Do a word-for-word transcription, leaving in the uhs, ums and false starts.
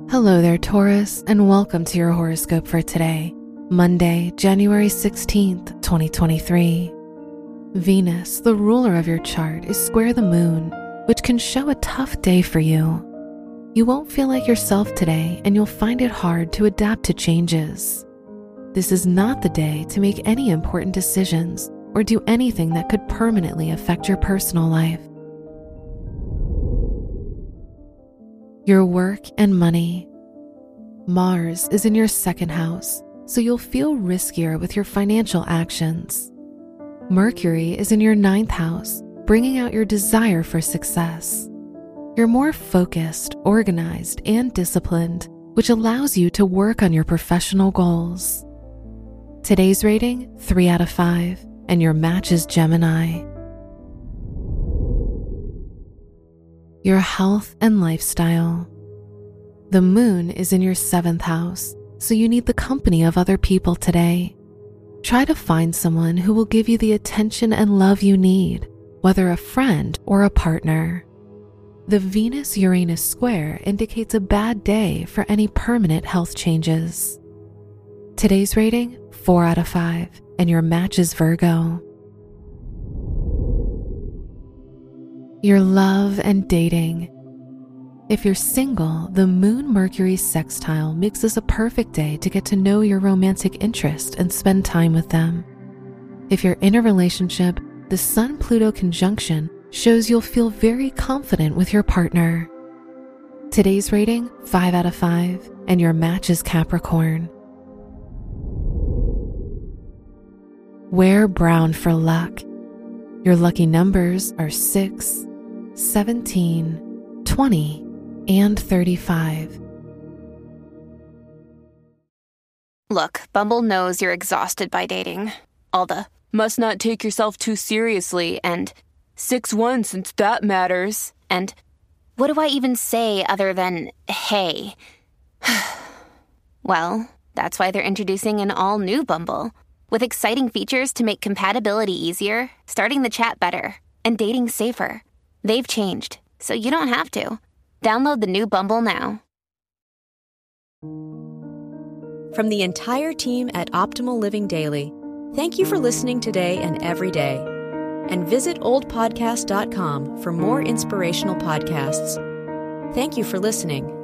Hello there, Taurus, and welcome to your horoscope for today, Monday, January sixteenth, twenty twenty-three. Venus, the ruler of your chart, is square the moon, which can show a tough day for you. You won't feel like yourself today, and you'll find it hard to adapt to changes. This is not the day to make any important decisions or do anything that could permanently affect your personal life. Your work and money. Mars is in your second house, so you'll feel riskier with your financial actions. Mercury is in your ninth house, bringing out your desire for success. You're more focused, organized, and disciplined, which allows you to work on your professional goals. Today's rating, three out of five, and your match is Gemini. Your health and lifestyle. The moon is in your seventh house, so you need the company of other people today. Try to find someone who will give you the attention and love you need, whether a friend or a partner. The Venus-Uranus square indicates a bad day for any permanent health changes. Today's rating, four out of five, and your match is Virgo. Your love and dating. If you're single, the Moon-Mercury sextile makes this a perfect day to get to know your romantic interest and spend time with them. If you're in a relationship, the Sun-Pluto conjunction shows you'll feel very confident with your partner. Today's rating, five out of five, and your match is Capricorn. Wear brown for luck. Your lucky numbers are six, seventeen, twenty, and thirty-five. Look, Bumble knows you're exhausted by dating. All the must not take yourself too seriously and six one since that matters. And what do I even say other than hey? Well, that's why they're introducing an all-new Bumble with exciting features to make compatibility easier, starting the chat better, and dating safer. They've changed, so you don't have to. Download the new Bumble now. From the entire team at Optimal Living Daily, thank you for listening today and every day. And visit old podcast dot com for more inspirational podcasts. Thank you for listening.